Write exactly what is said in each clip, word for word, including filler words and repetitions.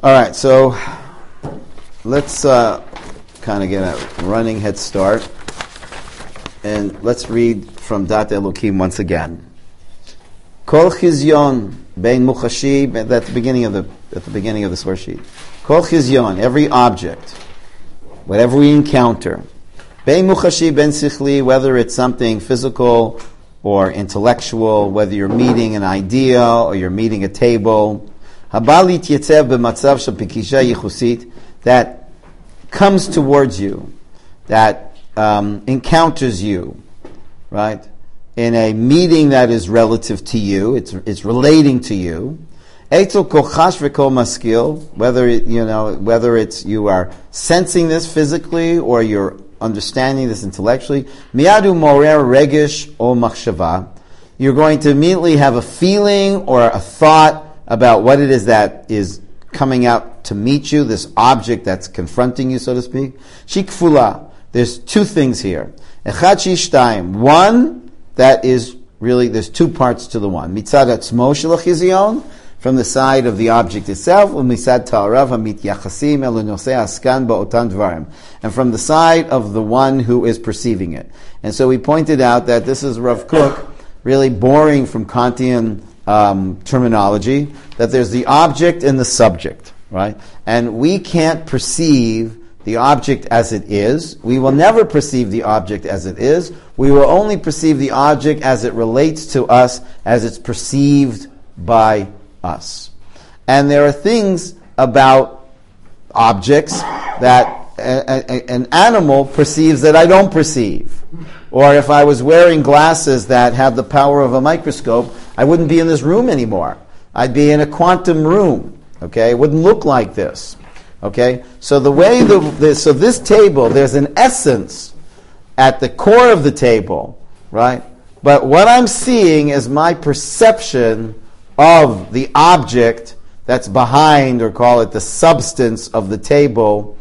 All right, so let's uh, kind of get a running head start, and let's read from Dat Elokim once again. Kol chizyon bein muchashi, at the beginning of the at the beginning of the source sheet. Kol chizyon, every object, whatever we encounter, bein muchashi ben sichli, whether it's something physical or intellectual, whether you're meeting an idea or you're meeting a table, habalit yetzev b'matzav shel pikisha yichusit, that comes towards you, that um, encounters you, right? In a meeting that is relative to you, it's it's relating to you. Eitzel kochash v'kol maskil, whether it, you know whether it's you are sensing this physically or you're understanding this intellectually. Miyadu morer regish o machshava, you're going to immediately have a feeling or a thought about what it is that is coming out to meet you, this object that's confronting you, so to speak. Shikfula, there's two things here. Echad shishtayim, one that is really, there's two parts to the one. Mitzad atzmo shel chizyon, from the side of the object itself, u'mitzad ta'arav hamit yachasim el nosei askan ba'otan dvarim, and from the side of the one who is perceiving it. And so we pointed out that this is Rav Kook really boring from Kantian um, terminology, that there's the object and the subject, right? And we can't perceive the object as it is. We will never perceive the object as it is. We will only perceive the object as it relates to us, as it's perceived by us. And there are things about objects that a, a, an animal perceives that I don't perceive. Or if I was wearing glasses that have the power of a microscope, I wouldn't be in this room anymore. I'd be in a quantum room. Okay, it wouldn't look like this. Okay, so the way the, the so this table, there's an essence at the core of the table, right? But what I'm seeing is my perception of the object that's behind, or call it the substance of the table,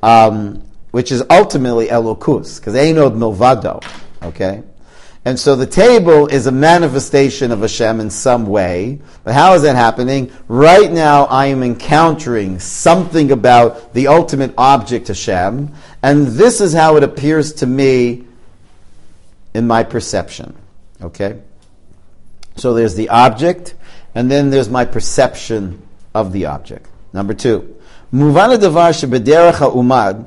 um, which is ultimately Elokus, because Einod Milvado, okay? And so the table is a manifestation of Hashem in some way. But how is that happening? Right now I am encountering something about the ultimate object Hashem, and this is how it appears to me in my perception. Okay? So there's the object, and then there's my perception of the object. Number two. Muvan hadavar shebederech ha'umad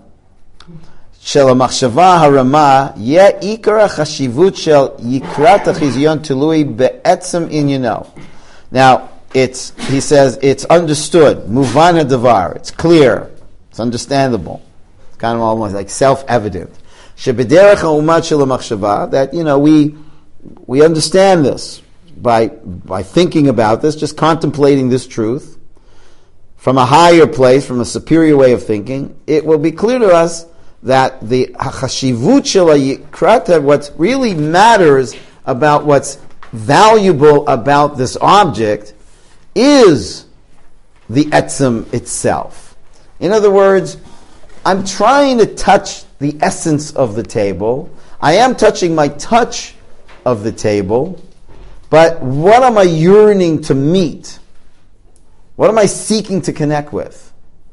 של המחשבה הרמה יהיה עיקר החשיבות של יקרת החזיון תלוי בעצם עניינו. Now, it's, he says, it's understood, מובן הדבר, it's clear, it's understandable, it's kind of almost like self-evident. שבדרך העומד של המחשבה, that, you know, we we understand this by by thinking about this, just contemplating this truth from a higher place, from a superior way of thinking, it will be clear to us that the chashivut shel yikrata, what really matters about what's valuable about this object, is the etzem itself. In other words, I'm trying to touch the essence of the table. I am touching my touch of the table, but what am I yearning to meet? What am I seeking to connect with?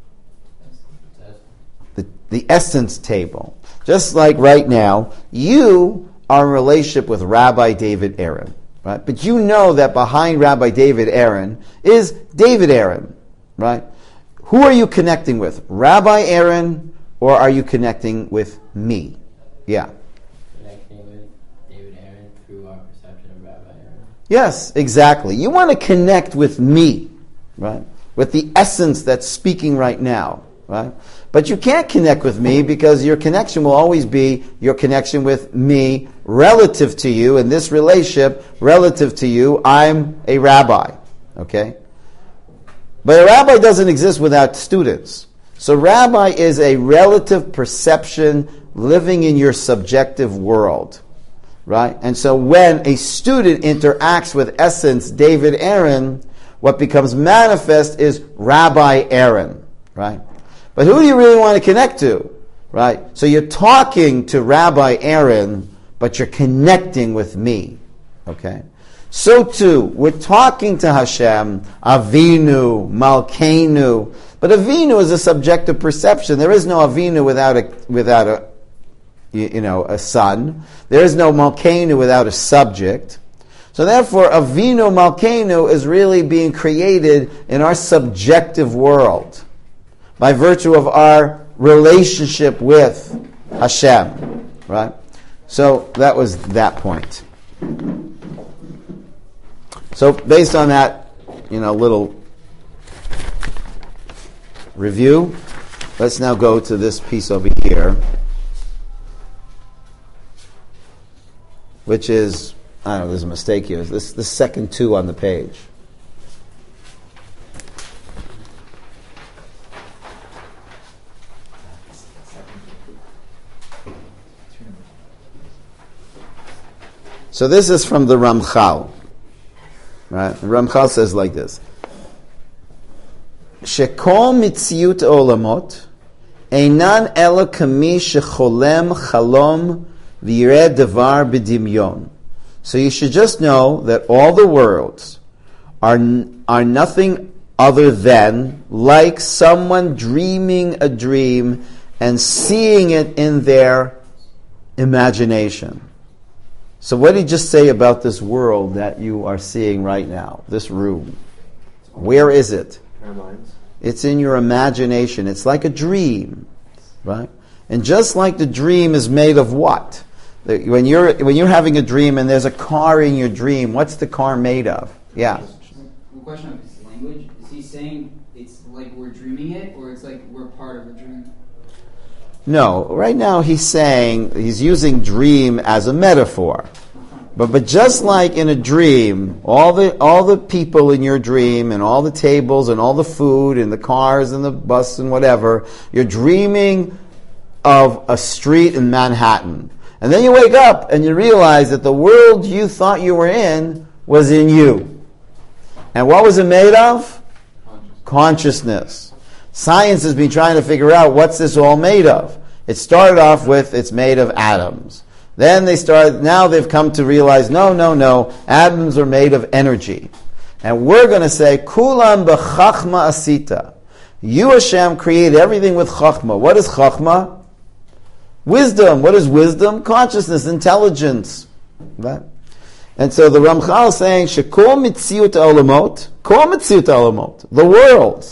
The essence table. Just like right now, you are in relationship with Rabbi David Aaron, right? But you know that behind Rabbi David Aaron is David Aaron, right? Who are you connecting with? Rabbi Aaron, or are you connecting with me? Yeah. Connecting with David Aaron through our perception of Rabbi Aaron. Yes, exactly. You want to connect with me, right? With the essence that's speaking right now, right? But you can't connect with me because your connection will always be your connection with me relative to you. In this relationship, relative to you, I'm a rabbi. Okay? But a rabbi doesn't exist without students. So rabbi is a relative perception living in your subjective world. Right? And so when a student interacts with essence David Aaron, what becomes manifest is Rabbi Aaron. Right? But who do you really want to connect to? Right? So you're talking to Rabbi Aaron, but you're connecting with me. Okay? So too, we're talking to Hashem, Avinu, Malkeinu, But Avinu is a subjective perception. There is no Avinu without a without a you, you know a son. There is no Malkeinu without a subject. So therefore, Avinu Malkeinu is really being created in our subjective world by virtue of our relationship with Hashem, right? So that was that point. So based on that, you know, little review, let's now go to this piece over here, which is, I don't know, there's a mistake here. This the second two on the page. So this is from the Ramchal. Right? The Ramchal says like this. Shekol mitziut olamot einan ela kami shecholem chalom v'yireh davar b'dimyon. So you should just know that all the worlds are, are nothing other than like someone dreaming a dream and seeing it in their imagination. So what did he just say about this world that you are seeing right now, this room? Where is it? Our minds. It's in your imagination. It's like a dream, right? And just like the dream is made of what? When you're when you're having a dream and there's a car in your dream, what's the car made of? Yeah. The question of his language, is he saying it's like we're dreaming it, or it's like we're part of the dream? No, right now he's saying, he's using dream as a metaphor. But but just like in a dream, all the all the people in your dream and all the tables and all the food and the cars and the bus and whatever, you're dreaming of a street in Manhattan. And then you wake up and you realize that the world you thought you were in was in you. And what was it made of? Consciousness. Consciousness. Science has been trying to figure out what's this all made of. It started off with it's made of atoms. Then they started, now they've come to realize, no, no, no, atoms are made of energy. And we're going to say, Kulam b'chachma asita. You, Hashem, created everything with chachma. What is chachma? Wisdom. What is wisdom? Consciousness, intelligence. Right? And so the Ramchal is saying, Shekol mitziut olamot, kol mitziut olamot, the worlds,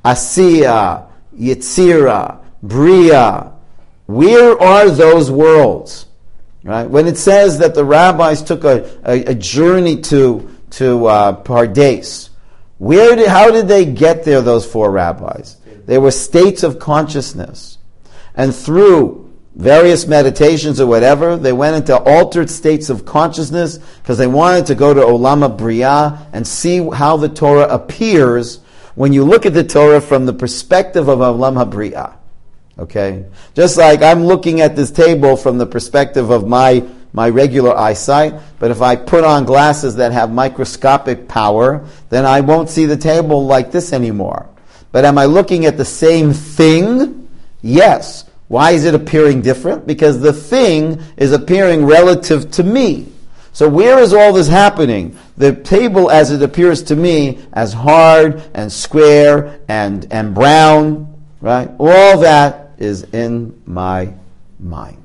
Asiya, Yetzira, Bria, where are those worlds? Right? When it says that the rabbis took a, a, a journey to to uh, Pardes, where did how did they get there? Those four rabbis, they were states of consciousness, and through various meditations or whatever, they went into altered states of consciousness because they wanted to go to Olam Bria and see how the Torah appears when you look at the Torah from the perspective of Olam Bria. Okay? Just like I'm looking at this table from the perspective of my, my regular eyesight, but if I put on glasses that have microscopic power, then I won't see the table like this anymore. But am I looking at the same thing? Yes. Why is it appearing different? Because the thing is appearing relative to me. So where is all this happening? The table as it appears to me as hard and square and, and brown, right? All that is in my mind,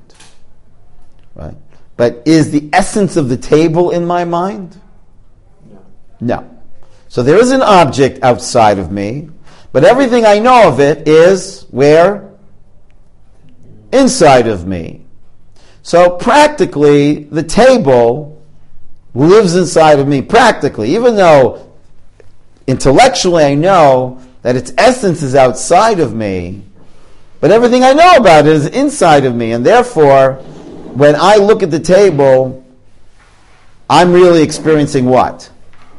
right? But is the essence of the table in my mind? No. No. So there is an object outside of me, but everything I know of it is where? Inside of me. So practically, the table lives inside of me, practically, even though intellectually I know that its essence is outside of me, but everything I know about it is inside of me, and therefore, when I look at the table, I'm really experiencing what?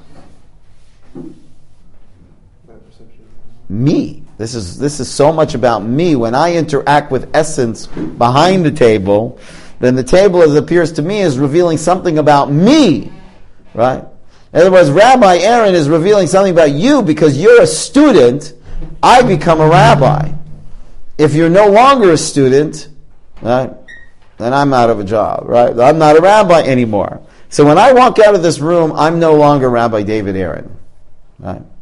Me. This is this is so much about me. When I interact with essence behind the table, then the table, as it appears to me, is revealing something about me, right? In other words, Rabbi Aaron is revealing something about you because you're a student. I become a rabbi. If you're no longer a student, right, then I'm out of a job, right? I'm not a rabbi anymore. So when I walk out of this room, I'm no longer Rabbi David Aaron, right?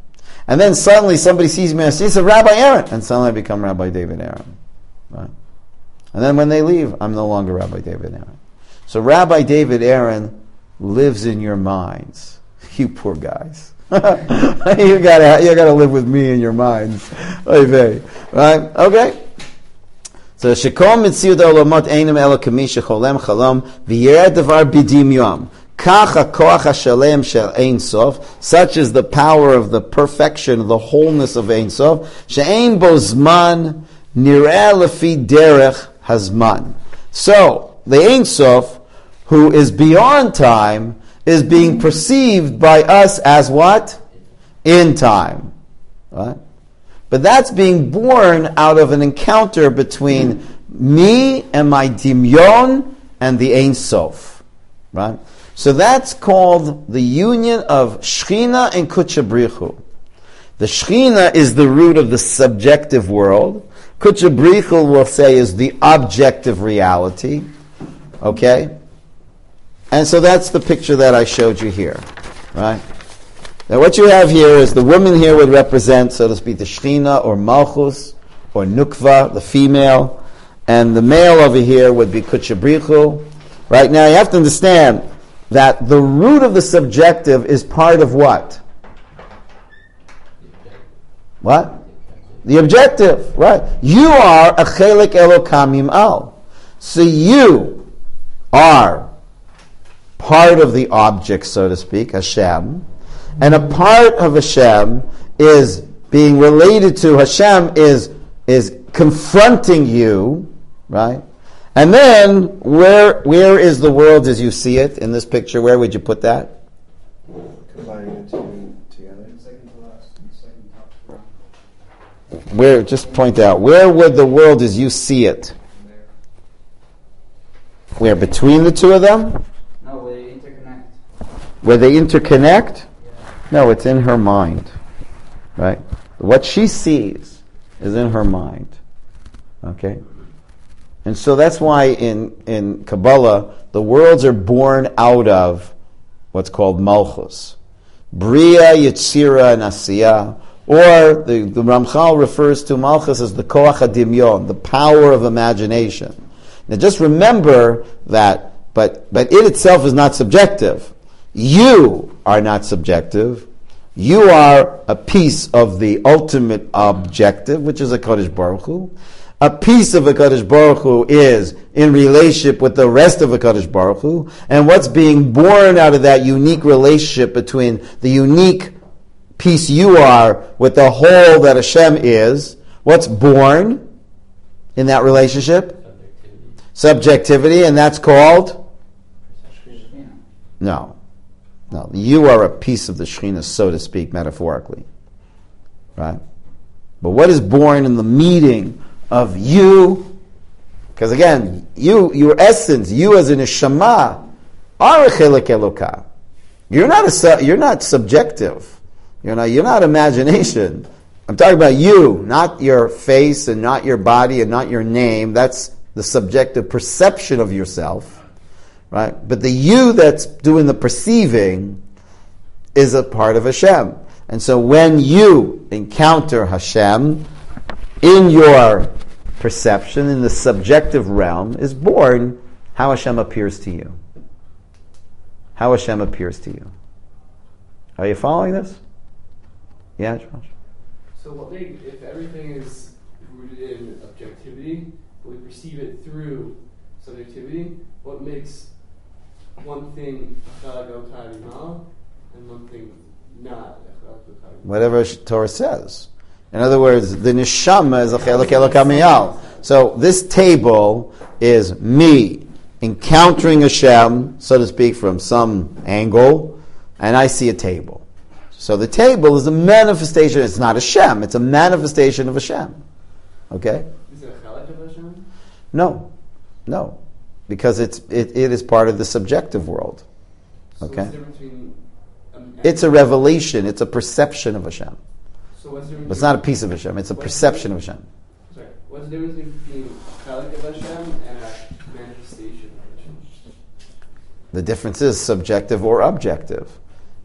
And then suddenly somebody sees me and says, Rabbi Aaron. And suddenly I become Rabbi David Aaron. Right? And then when they leave, I'm no longer Rabbi David Aaron. So Rabbi David Aaron lives in your minds. You poor guys. you gotta you gotta live with me in your minds. Right? Okay. So shekom mitziut olamot einim ela kamisha cholem chalom v'yeret davar bidim yom. Kach hakoach hashalem shel Ein Sof, such is the power of the perfection, the wholeness of Ein Sof. She'ein bo zman nireh lefi derech hazman. So the Ein Sof, who is beyond time, is being perceived by us as what? In time. Right? But that's being born out of an encounter between me and my dimyon and the Ein Sof. Right? So that's called the union of Shechina and Kutcha Brichu. The Shechina is the root of the subjective world. Kutcha Brichu, we'll say, is the objective reality. Okay? And so that's the picture that I showed you here. Right? Now what you have here is the woman here would represent, so to speak, the Shechina or Malchus or Nukva, the female, and the male over here would be Kutcha Brichu. Right? Now you have to understand that the root of the subjective is part of what? What? The objective, right? You are a chelik Elokamim al. So you are part of the object, so to speak, Hashem, and a part of Hashem is being related to Hashem is is confronting you, right? And then, where where is the world as you see it in this picture? Where would you put that? Combining the two together. Second to last, second top three. Where? Just point out. Where would the world as you see it? Where? Between the two of them? No, where they interconnect. Where they interconnect? No, it's in her mind. Right? What she sees is in her mind. Okay? And so that's why in, in Kabbalah, the worlds are born out of what's called Malchus. Bria, Yetzira, and Asiyah. Or the, the Ramchal refers to Malchus as the Koach HaDimyon, the power of imagination. Now just remember that, but, but it itself is not subjective. You are not subjective. You are a piece of the ultimate objective, which is a Kodesh Baruch Hu. A piece of HaKadosh Baruch Hu is in relationship with the rest of HaKadosh Baruch Hu, and what's being born out of that unique relationship between the unique piece you are with the whole that Hashem is, what's born in that relationship? Subjectivity. Subjectivity, and that's called? No. No. You are a piece of the Shekhinah, so to speak, metaphorically. Right? But what is born in the meeting of you, because again, you, your essence, you as an neshama, are a chelik Elokah. You're not a, you're not subjective. You're not, you're not imagination. I'm talking about you, not your face and not your body and not your name. That's the subjective perception of yourself, right? But the you that's doing the perceiving is a part of Hashem. And so when you encounter Hashem, in your perception, in the subjective realm, is born how Hashem appears to you. How Hashem appears to you. Are you following this? Yeah, Josh? So what makes, if everything is rooted in objectivity, but we perceive it through subjectivity, what makes one thing Echad Elokah Imal and one thing not Echad Elokah Imal? Whatever Torah says. In other words, the neshama is a chelik Elokah Miyal. So this table is me encountering Hashem, so to speak, from some angle, and I see a table. So the table is a manifestation. It's not Hashem. It's a manifestation of Hashem. Okay? Is it a chalak of Hashem? No, no, because it's it, it is part of the subjective world. So Okay. what's the difference between um, It's a revelation. It's a perception of Hashem. So what's the difference? But it's not a piece of Hashem. It's a What's perception the- of Hashem. Sorry. What's the difference between a chalak of Hashem and a manifestation of Hashem? The difference is subjective or objective.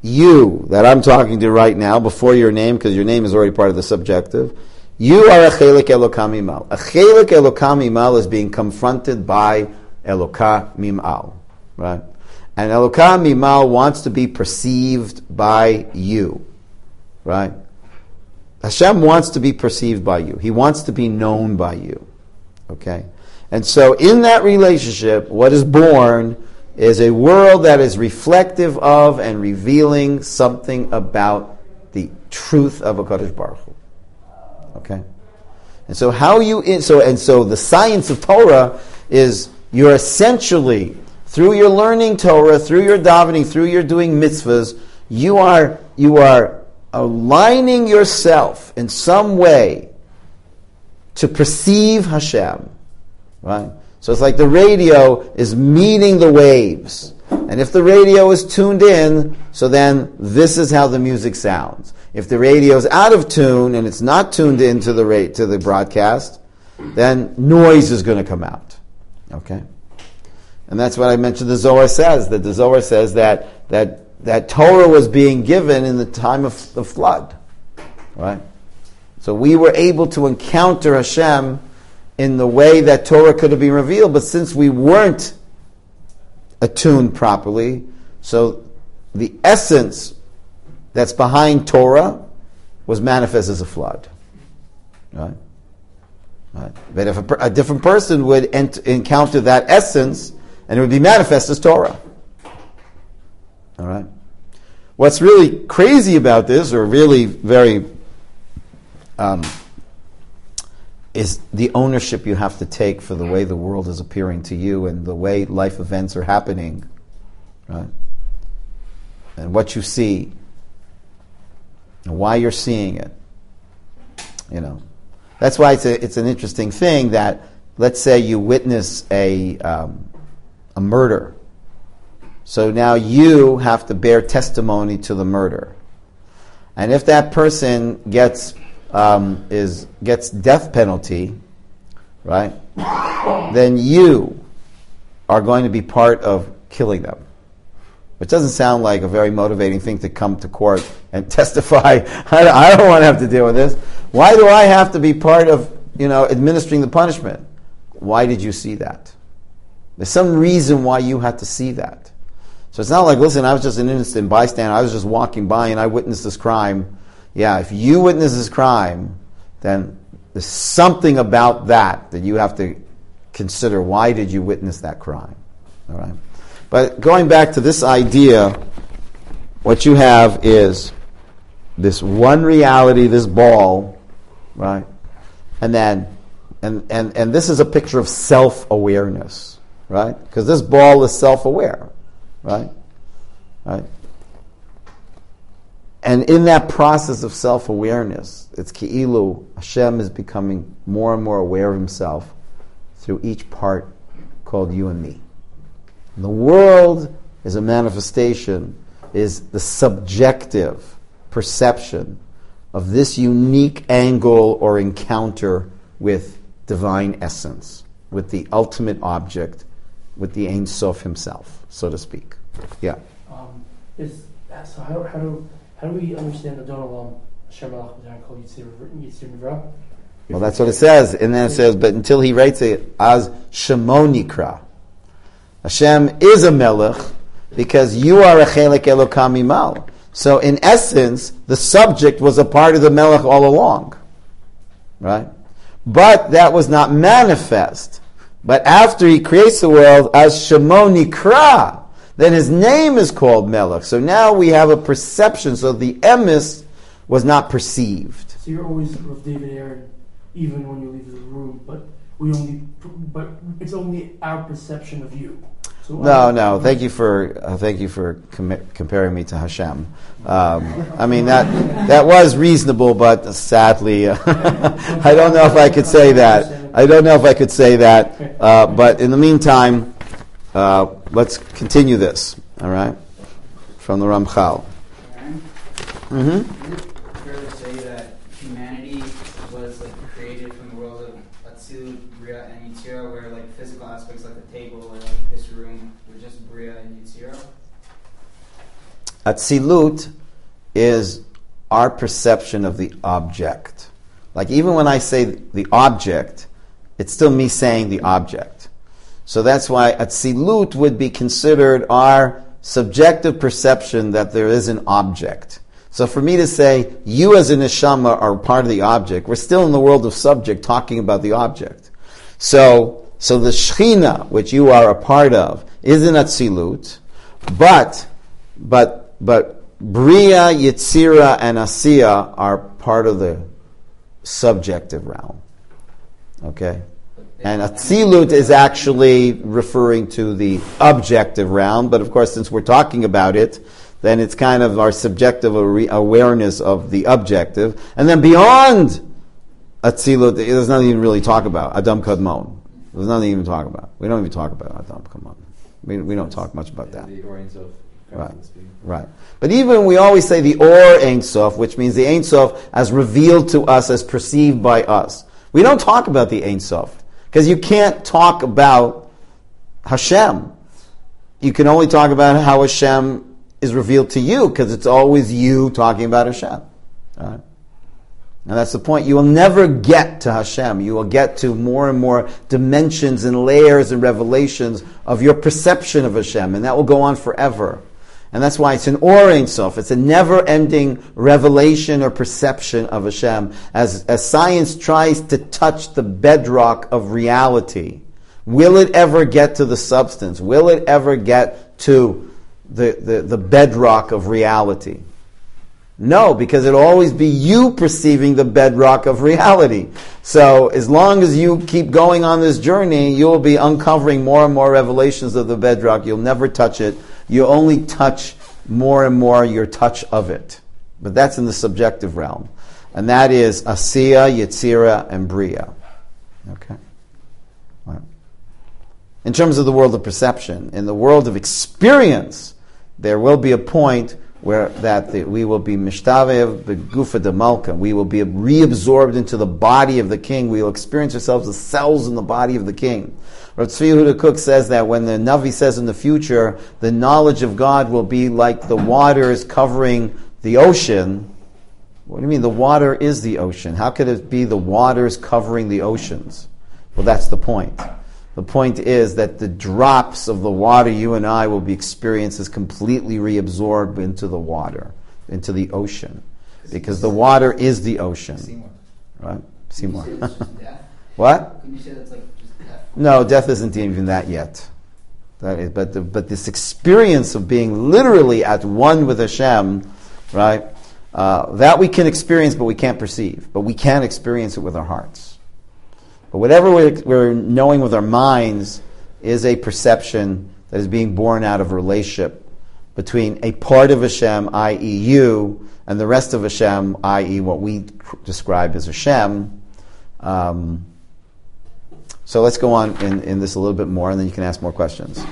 you that I'm talking to right now, before your name, because your name is already part of the subjective, you are a chelik Elokah mimal. A chelik Elokah mimal is being confronted by Elokah mimal, right? And Elokah mimal wants to be perceived by you, right? Hashem wants to be perceived by you. He wants to be known by you, okay? And so in that relationship, what is born is a world that is reflective of and revealing something about the truth of HaKadosh Baruch Hu. Okay? And so how you in, so and so the science of Torah is you're essentially, through your learning Torah, through your davening, through your doing mitzvahs, you are you are aligning yourself in some way to perceive Hashem. Right? So it's like the radio is meeting the waves. And if the radio is tuned in, so then this is how the music sounds. If the radio is out of tune and it's not tuned into the ra- to the broadcast, then noise is going to come out. Okay? And that's what I mentioned the Zohar says, that the Zohar says that that, that Torah was being given in the time of the flood. Right? So we were able to encounter Hashem in the way that Torah could have been revealed, but since we weren't attuned properly, so the essence that's behind Torah was manifest as a flood. Right? Right. But if a, per, a different person would ent, encounter that essence, and it would be manifest as Torah. All right? What's really crazy about this, or really very... Um, is the ownership you have to take for the way the world is appearing to you and the way life events are happening, right? And what you see, and why you're seeing it. You know, that's why it's a, it's an interesting thing that, let's say you witness a um, a murder, so now you have to bear testimony to the murder, and if that person gets Um, is gets death penalty, right? Then you are going to be part of killing them. Which doesn't sound like a very motivating thing to come to court and testify. I, I don't want to have to deal with this. Why do I have to be part of, you know, administering the punishment? Why did you see that? There's some reason why you had to see that. So it's not like, listen, I was just an innocent bystander. I was just walking by and I witnessed this crime. Yeah, if you witness this crime, then there's something about that that you have to consider. Why did you witness that crime? All right. But going back to this idea, what you have is this one reality, this ball, right? And then, and and and this is a picture of self-awareness, right? Because this ball is self-aware, right? Right. And in that process of self-awareness, it's ki'ilu, Hashem is becoming more and more aware of himself through each part called you and me. And the world is a manifestation, is the subjective perception of this unique angle or encounter with divine essence, with the ultimate object, with the Ein Sof himself, so to speak. Yeah? Um, is, so how, how do... How do we understand the Don Olam, Hashem Malach B'Dayan Kol Yitzir Nivra? Well, that's what it says. And then it says, but until he writes it as Shemo Nikra. Hashem is a melech because you are a Chelek Elokah mimal. So in essence, the subject was a part of the melech all along. Right? But that was not manifest. But after he creates the world as Shemo Nikra, then his name is called Melech. So now we have a perception. So the emes was not perceived. So you're always with David Aaron, even when you leave the room, but we only, but it's only our perception of you. So no, no. Thank you for uh, thank you for com- comparing me to Hashem. Um, I mean that that was reasonable, but sadly, uh, I don't know if I could say that. I don't know if I could say that. Uh, but in the meantime. Uh, let's continue this, all right? From the Ramchal. Mm-hmm. Is it fair to say that humanity was like created from the world of Atzilut, Bria, and Yitzira, where like physical aspects like the table or like this room were just Bria and Yitzira? Atzilut is our perception of the object. Like even when I say the object, it's still me saying the object. So that's why Atzilut would be considered our subjective perception that there is an object. So for me to say, you as a neshama are part of the object, we're still in the world of subject talking about the object. So, so the Shechina, which you are a part of, is an Atzilut, but, but, but Bria, Yetzira, and Asiya are part of the subjective realm. Okay? And Atzilut is actually referring to the objective realm, but of course, since we're talking about it, then it's kind of our subjective awareness of the objective. And then beyond Atzilut, there's nothing even really talk about. Adam Kadmon. There's nothing even to talk about. We don't even talk about Adam Kadmon. We, we don't talk much about that. The Orients of Right. Right. But even we always say the Or Ein Sof, which means the Ein Sof as revealed to us, as perceived by us. We don't talk about the Ein Sof. Because you can't talk about Hashem. You can only talk about how Hashem is revealed to you, because it's always you talking about Hashem. All right? And that's the point. You will never get to Hashem. You will get to more and more dimensions and layers and revelations of your perception of Hashem, and that will go on forever. And that's why it's an Or Ein Sof. It's a never-ending revelation or perception of Hashem. As, as science tries to touch the bedrock of reality, will it ever get to the substance? Will it ever get to the, the, the bedrock of reality? No, because it'll always be you perceiving the bedrock of reality. So as long as you keep going on this journey, you'll be uncovering more and more revelations of the bedrock. You'll never touch it. You only touch more and more your touch of it. But that's in the subjective realm. And that is Asiya, Yetzira, and Bria. Okay? Right. In terms of the world of perception, in the world of experience, there will be a point where that the, we will be mishtavev begufa de malka. We will be reabsorbed into the body of the king. We will experience ourselves as cells in the body of the king. Rav Tzvi Yehuda Kook says that when the Navi says in the future, the knowledge of God will be like the waters covering the ocean. What do you mean? The water is the ocean. How could it be the waters covering the oceans? Well, that's the point. The point is that the drops of the water you and I will be experienced as completely reabsorbed into the water, into the ocean. Because the water is the ocean. Right? Seymour. What? Can you say that's like just death? No, death isn't even that yet. That is, but the, but this experience of being literally at one with Hashem, right? Uh, that we can experience, but we can't perceive. But we can experience it with our hearts. But whatever we're, we're knowing with our minds is a perception that is being born out of a relationship between a part of Hashem, that is you, and the rest of Hashem, that is what we describe as Hashem. Um, so let's go on in, in this a little bit more, and then you can ask more questions.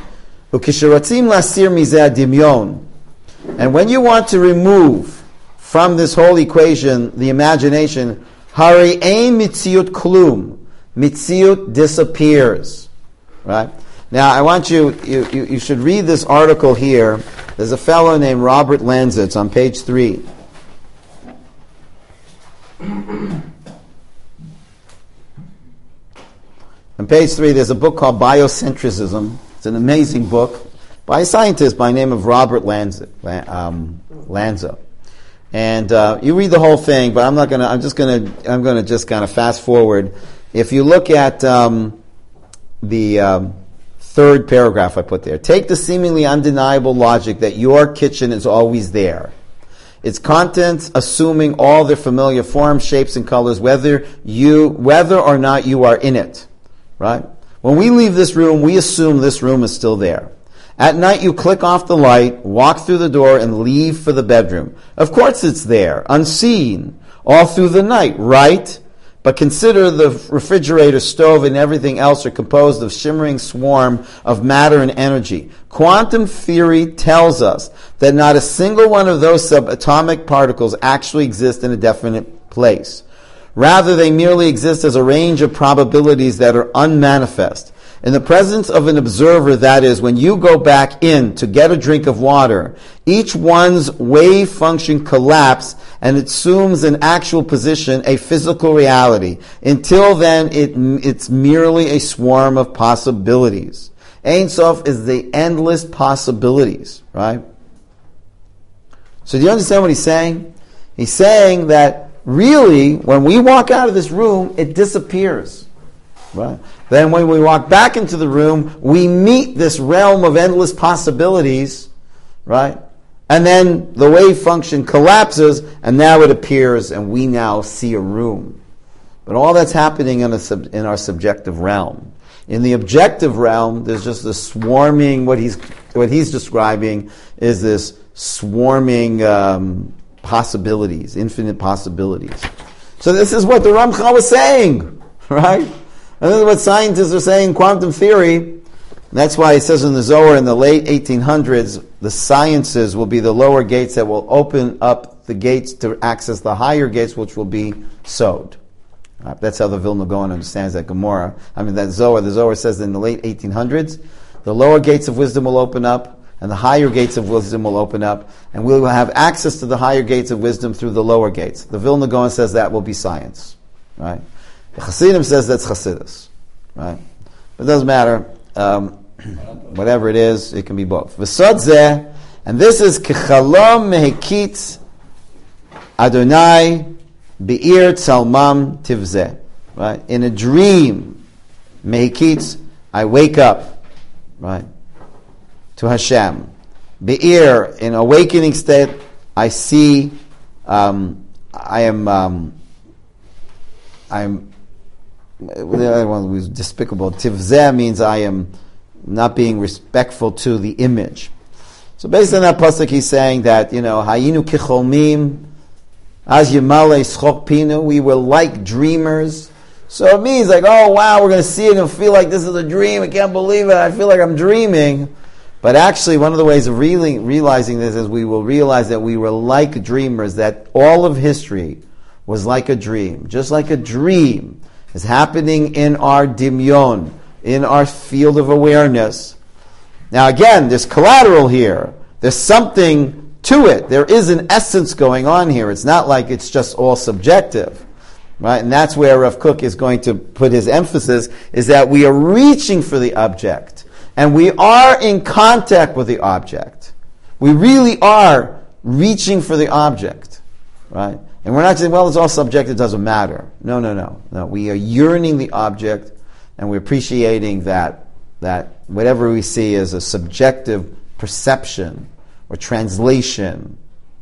And when you want to remove from this whole equation the imagination, hari ein mitziut klum, mitziut disappears. Right? Now, I want you, you, you, you should read this article here. There's a fellow named Robert Lanza. It's on page three. On page three, there's a book called Biocentrism. It's an amazing book by a scientist by the name of Robert Lanza. Um, Lanza. And uh, you read the whole thing, but I'm not gonna. I'm just gonna. I'm gonna just kind of fast forward. If you look at um, the um, third paragraph I put there, take the seemingly undeniable logic that your kitchen is always there. Its contents assuming all their familiar forms, shapes, and colors, whether you, whether or not you are in it. Right? When we leave this room, we assume this room is still there. At night, you click off the light, walk through the door, and leave for the bedroom. Of course it's there, unseen, all through the night, right? But consider the refrigerator, stove, and everything else are composed of shimmering swarm of matter and energy. Quantum theory tells us that not a single one of those subatomic particles actually exist in a definite place. Rather, they merely exist as a range of probabilities that are unmanifest. In the presence of an observer, that is, when you go back in to get a drink of water, each one's wave function collapse and it assumes an actual position, a physical reality. Until then, it, it's merely a swarm of possibilities. Ein Sof is the endless possibilities, right? So do you understand what he's saying? He's saying that really, when we walk out of this room, it disappears, right? Then when we walk back into the room, we meet this realm of endless possibilities, right? And then the wave function collapses, and now it appears, and we now see a room. But all that's happening in, a sub, in our subjective realm. In the objective realm, there's just this swarming, what he's, what he's describing is this swarming um, possibilities, infinite possibilities. So this is what the Ramchal was saying, right? And this is what scientists are saying, quantum theory. That's why it says in the Zohar in the late eighteen hundreds, the sciences will be the lower gates that will open up the gates to access the higher gates, which will be sewed. Right? That's how the Vilna Gaon understands that Gemara. I mean, that Zohar, the Zohar says that in the late eighteen hundreds, the lower gates of wisdom will open up, and the higher gates of wisdom will open up, and we will have access to the higher gates of wisdom through the lower gates. The Vilna Gaon says that will be science. Right? The Hasidim says that's Chasidus. Right? But it doesn't matter. Um, whatever it is, it can be both. V'sod zeh, and this is Kechalom mehekit Adonai be'ir tzalmam tivzeh. Right? In a dream, mehekit, I wake up, right, to Hashem. Be'ir, in awakening state, I see, um, I am, um, I'm, the other one was despicable. Tivzeh means I am not being respectful to the image. So based on that pasuk, he's saying that, you know, Hayinu kicholmim, az yimale schok pinu, we were like dreamers. So it means like, oh wow, we're going to see it and feel like this is a dream. I can't believe it. I feel like I'm dreaming. But actually, one of the ways of really realizing this is we will realize that we were like dreamers, that all of history was like a dream. Just like a dream is happening in our dimyon, in our field of awareness. Now again, there's collateral here. There's something to it. There is an essence going on here. It's not like it's just all subjective. Right? And that's where Rav Kook is going to put his emphasis, is that we are reaching for the object. And we are in contact with the object. We really are reaching for the object. Right? And we're not saying, well, it's all subjective, it doesn't matter. No, no, no. No, we are yearning the object, and we're appreciating that that whatever we see is a subjective perception or translation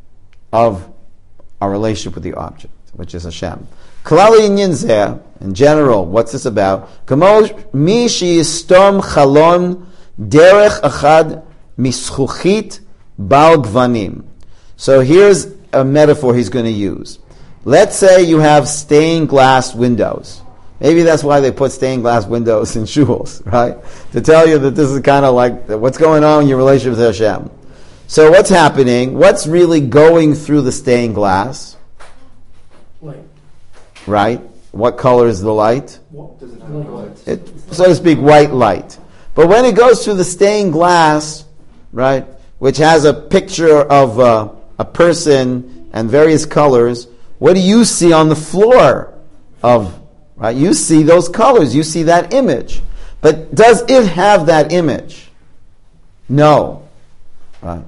of our relationship with the object, which is Hashem. Klali inyan zeh, in general, what's this about? Kamo mi sheyistom chalon derech achad mischuchit bal gvanim. So here's a metaphor he's going to use. Let's say you have stained glass windows. Maybe that's why they put stained glass windows in shuls, right? To tell you that this is kind of like what's going on in your relationship with Hashem. So what's happening? What's really going through the stained glass? Light. Right? What color is the light? What Doesn't have a light. It, so to speak, white light. But when it goes through the stained glass, right, which has a picture of uh, a person and various colors, what do you see on the floor of? Right? You see those colors. You see that image. But does it have that image? No. Right?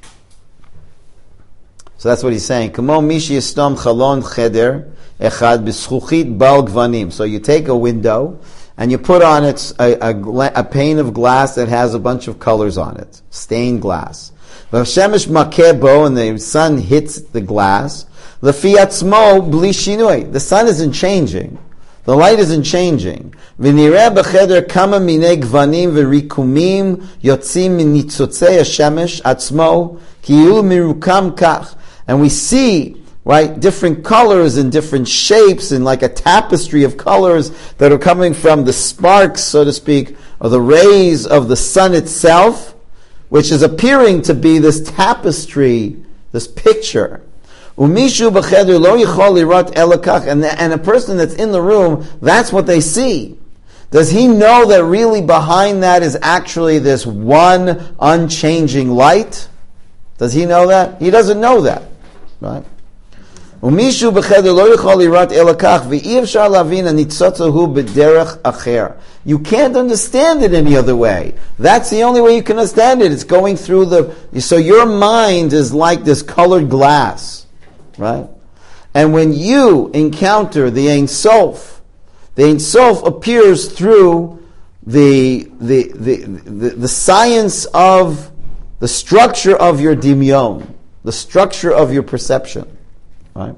So that's what he's saying. Kamo mishi yistam chalon cheder echad b'schuchit bal gvanim. So you take a window and you put on it a, a, a pane of glass that has a bunch of colors on it. Stained glass. V'shemesh makeh bo, and the sun hits the glass. Lefi atzmo bli shinui. The sun isn't changing. The light isn't changing. V'nireh b'cheder kama minei gvanim v'rikumim yotzim min nitzotzei hashemesh atzmo kiyu mirukam kach. And we see, right, different colors and different shapes and like a tapestry of colors that are coming from the sparks, so to speak, or the rays of the sun itself, which is appearing to be this tapestry, this picture. Umishu b'cheder lo yichol lirat elakach, and and a person that's in the room, that's what they see. Does he know that really behind that is actually this one unchanging light? Does he know that? He doesn't know that, right? ומישהו בחדר לא יכול לראות אלא כך, ואי אפשר להבין הניצוץ ההוא בדרך אחר. You can't understand it any other way. That's the only way you can understand it. It's going through the... So your mind is like this colored glass, right? And when you encounter the Ein Sof, the Ein Sof appears through the, the, the, the, the science of the structure of your dimyon, the structure of your perception. Right?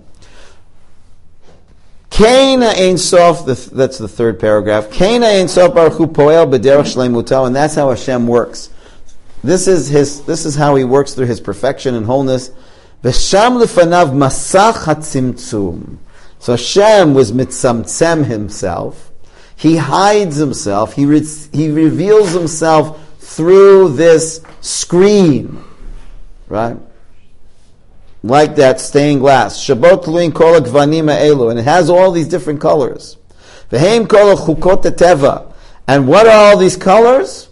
Keina Ein Sof, that's the third paragraph. Keina Ein Sof Baruch Hu Poel B'derech Shleimuto, and that's how Hashem works. This is his. This is how he works through his perfection and wholeness. V'sham lefanav masach hatzimtzum. So Hashem was mitzamtzem himself. He hides himself. He re- he reveals himself through this screen, right? Like that stained glass. Shabot luin kol gvanim ha'elu, and it has all these different colors. V'heim kol chukot teva, and what are all these colors?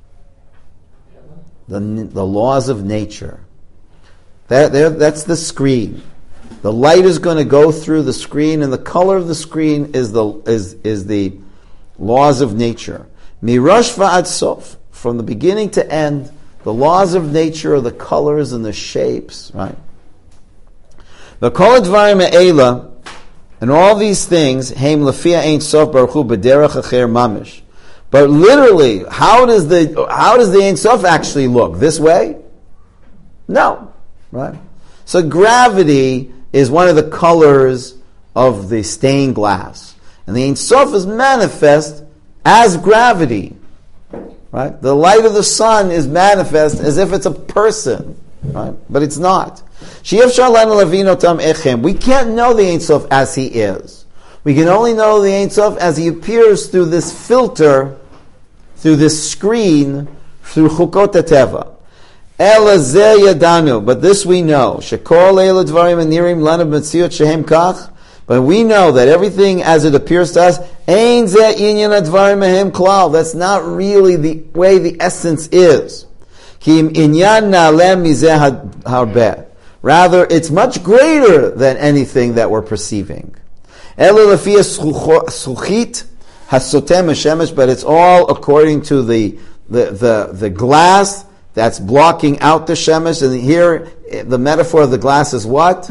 The the laws of nature. That there, that's the screen. The light is going to go through the screen, and the color of the screen is the is is the laws of nature. Mirosh va'ad sof, from the beginning to end, the laws of nature are the colors and the shapes, right? The kol advarim ha'ela, and all these things, heim lefia ein sof baruch hu b'derech acher mamish. But literally, how does the how does the Ein Sof actually look? This way? No, right? So gravity is one of the colors of the stained glass, and the Ein Sof is manifest as gravity, right? The light of the sun is manifest as if it's a person, right? But it's not. We can't know the Ein Sof as he is. We can only know the Ein Sof as he appears through this filter, through this screen, through Chukot HaTeva. Ela zeh yadanu, but this we know. Shekol eila dvarim anirim lana b'tziut shehem kach. But we know that everything as it appears to us, ein zeh inyan advarim mehem klal. That's not really the way the essence is. Ki im inyan na'alem mizeh harbeh. Rather, it's much greater than anything that we're perceiving. Ela lefia suchit hasotem hashemesh, but it's all according to the, the, the, the glass that's blocking out the shemesh. And here, the metaphor of the glass is what?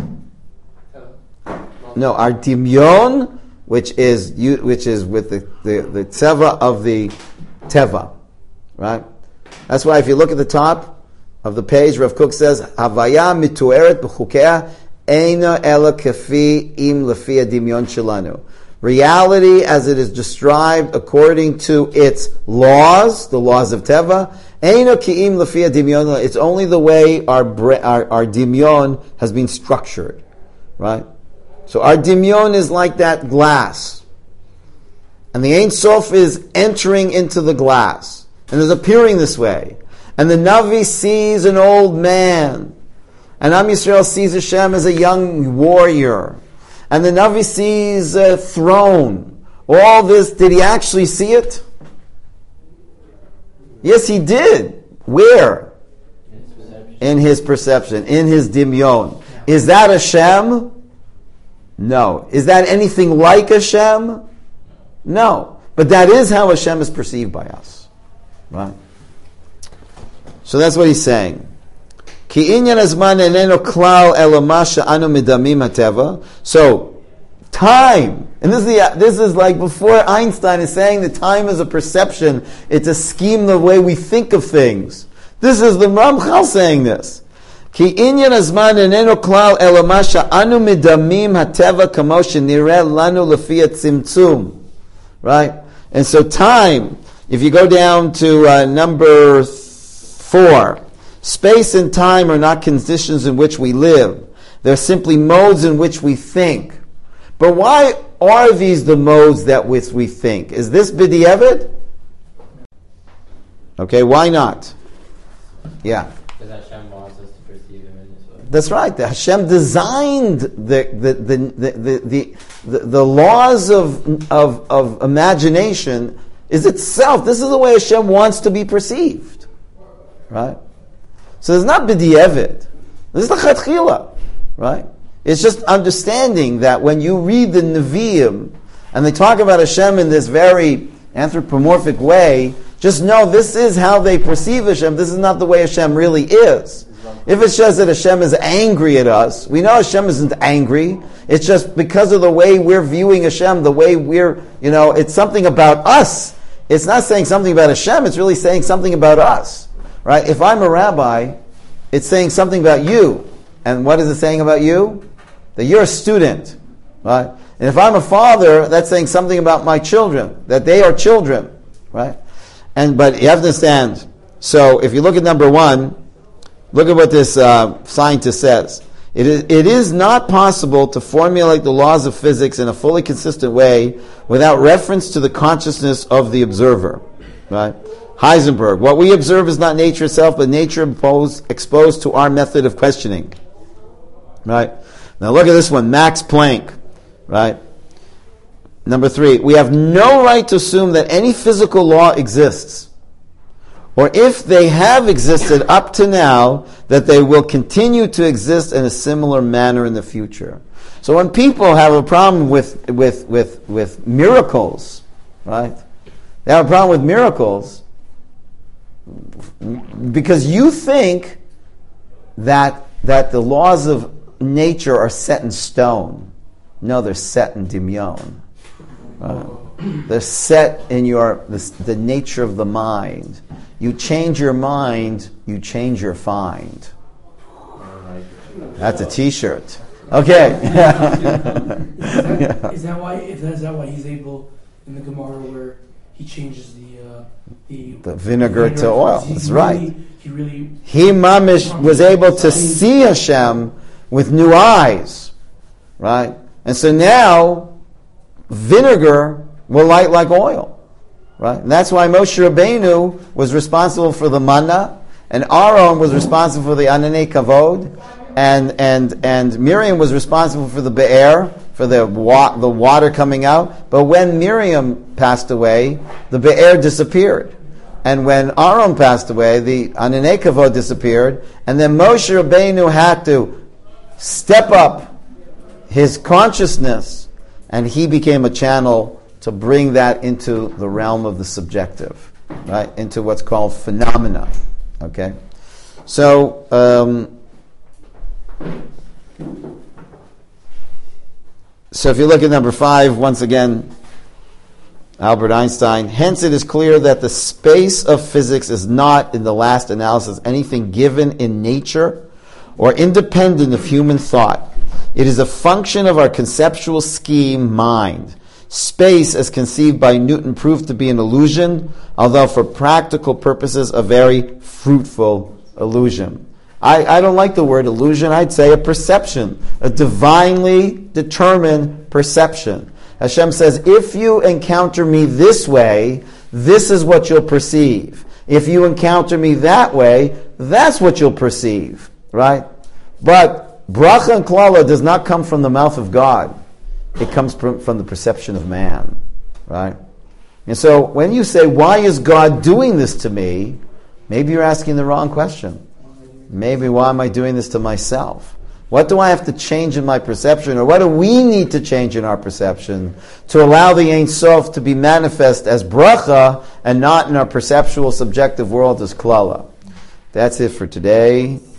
No, our dimyon, which is which is with the, the, the tzeva of the teva. Right? That's why if you look at the top of the page, Rav Kook says, Havaya mitueret b'chukea eina ela kefi im lefi dimyon shelanu. Reality, as it is described according to its laws, the laws of Teva, eino ki'im lefi dimyon. It's only the way our, our our dimyon has been structured, right? So our dimyon is like that glass, and the Ein Sof is entering into the glass and is appearing this way. And the Navi sees an old man, and Am Yisrael sees Hashem as a young warrior, and the Navi sees a throne. All this, did he actually see it? Yes, he did. Where? In his perception, in his dimyon. Is that Hashem? No. Is that anything like Hashem? No. But that is how Hashem is perceived by us. Right? So that's what he's saying. Ki inyan hazman eneno klal elamasha anu midamim hateva. So, time, and this is the, this is like before Einstein is saying that time is a perception. It's a scheme, the way we think of things. This is the Ramchal saying this. Ki inyan hazman eneno klal elamasha anu midamim hateva kamo shenireh lanu lefi tzimtzum. Right? And so time, if you go down to uh, number four, space and time are not conditions in which we live. They're simply modes in which we think. But why are these the modes that which we think? Is this b'di'evet? Okay, why not? Yeah. Because Hashem wants us to perceive Him in this way. That's right. The Hashem designed the the the the the, the, the laws of, of of imagination is itself, this is the way Hashem wants to be perceived. Right? So it's not b'di'evid. This is the chatchila. Right? It's just understanding that when you read the Nevi'im, and they talk about Hashem in this very anthropomorphic way, just know this is how they perceive Hashem. This is not the way Hashem really is. If it says that Hashem is angry at us, we know Hashem isn't angry. It's just because of the way we're viewing Hashem, the way we're, you know, it's something about us. It's not saying something about Hashem, it's really saying something about us. Right? If I'm a rabbi, it's saying something about you. And what is it saying about you? That you're a student. Right? And if I'm a father, that's saying something about my children, that they are children. Right? And but you have to understand, so if you look at number one, look at what this uh, scientist says. It is, it is not possible to formulate the laws of physics in a fully consistent way without reference to the consciousness of the observer. Right? Heisenberg, what we observe is not nature itself, but nature imposed, exposed to our method of questioning. Right? Now look at this one, Max Planck. Right? Number three, we have no right to assume that any physical law exists, or if they have existed up to now, that they will continue to exist in a similar manner in the future. So when people have a problem with with with, with miracles, right? They have a problem with miracles because you think that that the laws of nature are set in stone. No, they're set in dimyon. Right? They're set in your the, the nature of the mind. You change your mind, you change your find. That's a T-shirt. Okay. Is that, is that why? If that's that why he's able in the Gemara where he changes the uh, the, the vinegar, vinegar to oil. That's really, right. He really he mamish was able to see Hashem with new eyes, right? And so now vinegar will light like oil. Right? And that's why Moshe Rabbeinu was responsible for the manna, and Aaron was responsible for the ananei kavod, and and and Miriam was responsible for the be'er, for the wa- the water coming out. But when Miriam passed away, the be'er disappeared, and when Aaron passed away, the ananei kavod disappeared, and then Moshe Rabbeinu had to step up his consciousness, and he became a channel to bring that into the realm of the subjective, right? Into what's called phenomena. Okay? So, um, so if you look at number five, once again, Albert Einstein, hence it is clear that the space of physics is not, in the last analysis, anything given in nature or independent of human thought. It is a function of our conceptual scheme, mind. Space, as conceived by Newton, proved to be an illusion, although for practical purposes a very fruitful illusion. I, I don't like the word illusion. I'd say a perception, a divinely determined perception. Hashem says, if you encounter me this way, this is what you'll perceive. If you encounter me that way, that's what you'll perceive. Right? But bracha and klala does not come from the mouth of God. It comes from the perception of man, right? And so when you say, why is God doing this to me? Maybe you're asking the wrong question. Maybe, why am I doing this to myself? What do I have to change in my perception, or what do we need to change in our perception to allow the Ein Sof to be manifest as bracha and not in our perceptual subjective world as klala? That's it for today.